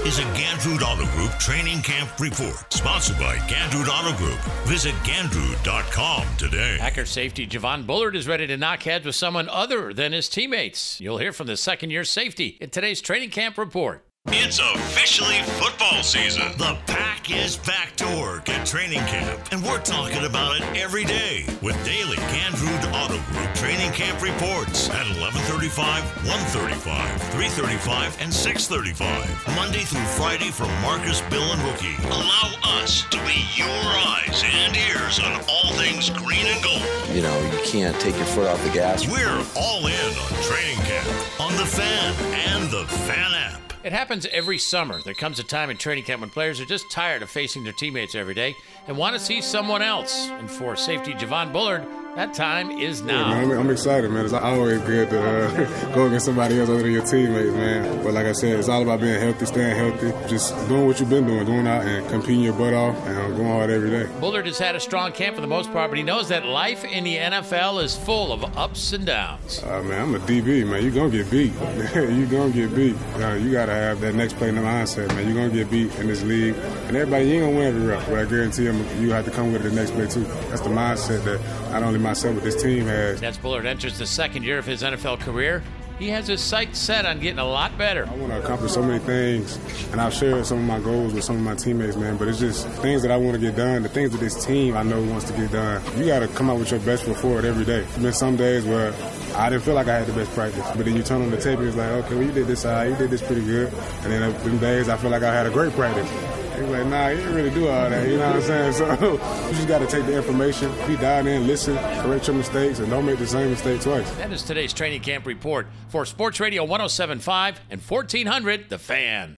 is a Gandrud Auto Group training camp report, sponsored by Gandrud Auto Group. Visit Gandrud.com today. Packer safety Javon Bullard is ready to knock heads with someone other than his teammates. You'll hear from the second-year safety in today's training camp report. It's officially football season. The Pack is back to work at training camp, and we're talking about it every day with daily Gandrud Auto Group training camp reports at 11:35, 1:35, 3:35, and 6:35. Monday through Friday from Marcus, Bill, and Rookie. Allow us to be your eyes and ears on all things green and gold. You know, you can't take your foot off the gas. We're all in on training camp on The Fan and The Fan app. It happens every summer. There comes a time in training camp when players are just tired of facing their teammates every day and want to see someone else. And for safety Javon Bullard, that time is now. Yeah, man, I'm excited, man. It's always good to go against somebody else other than your teammates, man. But like I said, it's all about being healthy, staying healthy, just doing what you've been doing out and competing your butt off and going hard every day. Bullard has had a strong camp for the most part, but he knows that life in the NFL is full of ups and downs. Man, I'm a DB, man. You're going to get beat. You're going to get beat. You got to have that next play in the mindset, man. You're going to get beat in this league. And everybody, you ain't going to win every rep, but I guarantee you have to come with it the next play, too. That's the mindset that not only myself, but this team has. As Bullard enters the second year of his NFL career, he has his sights set on getting a lot better. I want to accomplish so many things, and I've shared some of my goals with some of my teammates, man, but it's just things that I want to get done, the things that this team I know wants to get done. You got to come out with your best foot forward every day. There's been some days where I didn't feel like I had the best practice, but then you turn on the tape and it's like, okay, well, you did this you did this pretty good. And then them days I feel like I had a great practice. He's like, nah, you didn't really do all that, you know what I'm saying? So you just got to take the information, be dialed in, listen, correct your mistakes, and don't make the same mistake twice. That is today's training camp report for Sports Radio 107.5 and 1400, The Fan.